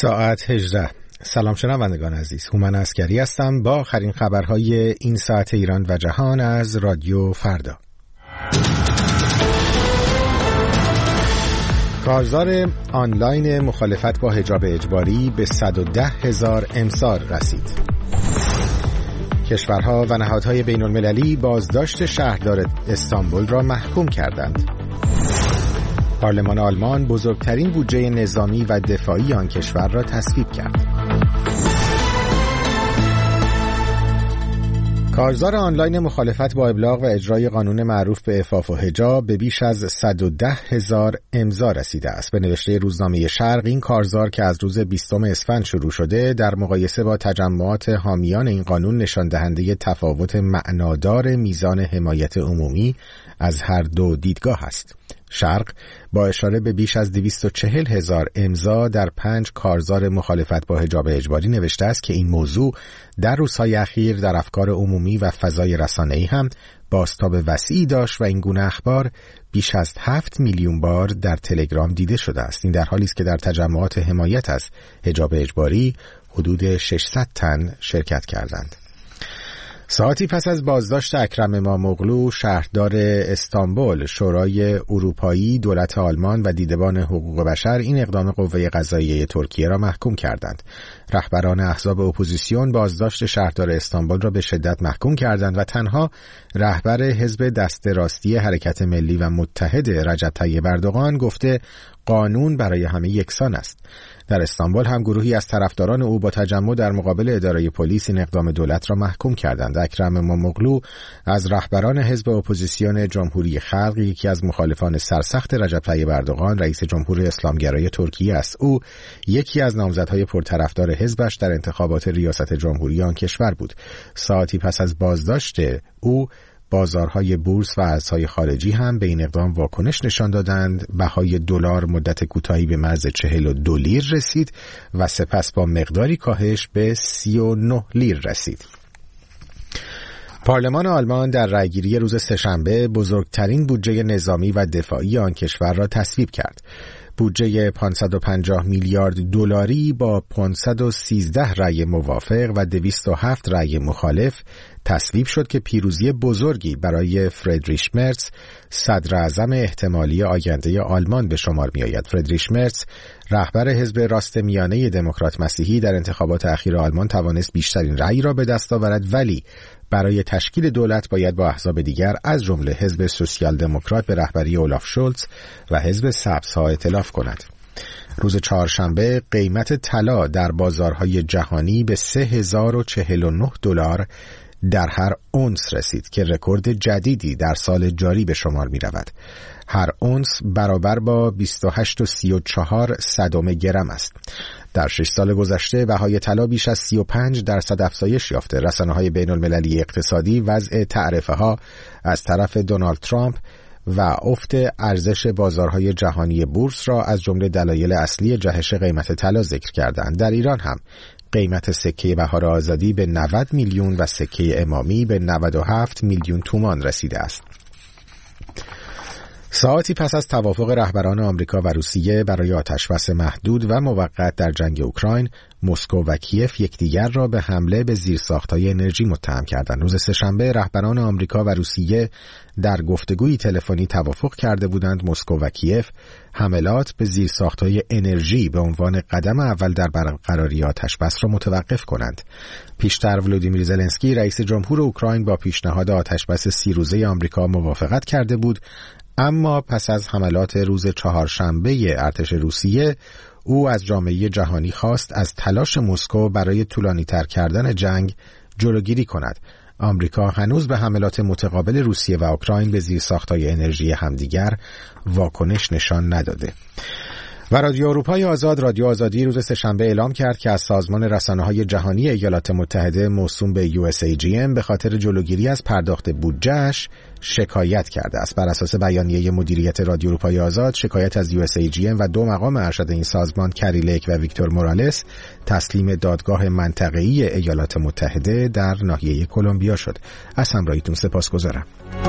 ساعت 18. سلام شنوندگان عزیز، هومن عسکری هستم با آخرین خبرهای این ساعت ایران و جهان از رادیو فردا. کارزار آنلاین مخالفت با حجاب اجباری به 110,000 امسال رسید. کشورها و نهادهای بین المللی بازداشت شهردار استانبول را محکوم کردند. پارلمان آلمان بزرگترین بودجه نظامی و دفاعی آن کشور را تصویب کرد. کارزار آنلاین مخالفت با ابلاغ و اجرای قانون معروف به عفاف و حجاب به بیش از 110,000 امضا رسیده است. به نوشته روزنامه شرق، این کارزار که از روز 20 اسفند شروع شده، در مقایسه با تجمعات حامیان این قانون نشان دهنده تفاوت معنادار میزان حمایت عمومی از هر دو دیدگاه است. شرق با اشاره به بیش از 240,000 امضا در 5 کارزار مخالفت با حجاب اجباری نوشته است که این موضوع در روزهای اخیر در افکار عمومی و فضای رسانه‌ای هم بازتاب وسیعی داشت و این گونه اخبار بیش از 7 میلیون بار در تلگرام دیده شده است. این در حالی است که در تجمعات حمایت از حجاب اجباری حدود 600 تن شرکت کردند. ساعتی پس از بازداشت اکرم اماموغلو شهردار استانبول، شورای اروپایی، دولت آلمان و دیدبان حقوق بشر این اقدام قوه قضاییه ترکیه را محکوم کردند. رهبران احزاب اپوزیسیون بازداشت شهردار استانبول را به شدت محکوم کردند و تنها رهبر حزب دست راستی حرکت ملی و متحد رجب طیب اردوغان گفته قانون برای همه یکسان است. در استانبول هم گروهی از طرفداران او با تجمع در مقابل اداره پلیس این اقدام دولت را محکوم کردند. اکرم اماموغلو از رهبران حزب اپوزیسیون جمهوری خلق، یکی از مخالفان سرسخت رجب طیب اردوغان رئیس جمهور اسلامگرای ترکیه است. او یکی از نامزدهای پرطرفدار حزبش در انتخابات ریاست جمهوری آن کشور بود. ساعتی پس از بازداشت او بازارهای بورس و ارزهای خارجی هم به این اقدام واکنش نشان دادند. بهای دلار مدت کوتاهی به مرز 42 لیر رسید و سپس با مقداری کاهش به 39 لیر رسید. پارلمان آلمان در رأیگیری روز سه‌شنبه بزرگترین بودجه نظامی و دفاعی آن کشور را تصویب کرد. بودجه 550 میلیارد دلاری با 513 رأی موافق و 207 رأی مخالف تصویب شد که پیروزی بزرگی برای فریدریش مرتز، صدر اعظم احتمالی آینده آلمان به شمار می آید. فریدریش مرتز، رهبر حزب راست میانه دموکرات مسیحی، در انتخابات اخیر آلمان توانست بیشترین رأی را به دست آورد، ولی برای تشکیل دولت باید با احزاب دیگر از جمله حزب سوسیال دموکرات به رهبری اولاف شولز و حزب سبزها ائتلاف کند. روز چهارشنبه قیمت طلا در بازارهای جهانی به 3049 دلار در هر اونس رسید که رکورد جدیدی در سال جاری به شمار می رود. هر اونس برابر با 28.34 گرم است. در 6 سال گذشته بهای طلا بیش از 35% افزایش یافته. رسانه‌های بین‌المللی اقتصادی وضع تعرفه‌ها از طرف دونالد ترامپ و افت ارزش بازارهای جهانی بورس را از جمله دلایل اصلی جهش قیمت طلا ذکر کردند. در ایران هم قیمت سکه بهار آزادی به 90 میلیون و سکه امامی به 97 میلیون تومان رسیده است. ساعتی پس از توافق رهبران آمریکا و روسیه برای آتشبس محدود و موقت در جنگ اوکراین، مسکو و کیف یکدیگر را به حمله به زیرساخت‌های انرژی متهم کردند. روز سه‌شنبه رهبران آمریکا و روسیه در گفتگوی تلفنی توافق کرده بودند مسکو و کیف حملات به زیرساخت‌های انرژی به عنوان قدم اول در برقراری آتشبس را متوقف کنند. پیشتر ولودیمیر زلنسکی رئیس جمهور اوکراین با پیشنهاد آتشبس 30 روزه آمریکا موافقت کرده بود، اما پس از حملات روز چهارشنبه ارتش روسیه او از جامعه جهانی خواست از تلاش مسکو برای طولانی‌تر کردن جنگ جلوگیری کند. آمریکا هنوز به حملات متقابل روسیه و اوکراین به زیرساخت‌های انرژی همدیگر واکنش نشان نداده. و رادیو اروپای آزاد، رادیو آزادی، روز سه‌شنبه اعلام کرد که از سازمان رسانه‌های جهانی ایالات متحده موسوم به USAGM به خاطر جلوگیری از پرداخت بودجه‌اش شکایت کرده است. بر اساس بیانیه مدیریت رادیو اروپای آزاد، شکایت از USAGM و 2 مقام ارشد این سازمان، کری لیک و ویکتور مورالس، تسلیم دادگاه منطقه‌ای ایالات متحده در ناحیه کلمبیا شد. از همراهیتون سپاسگزارم.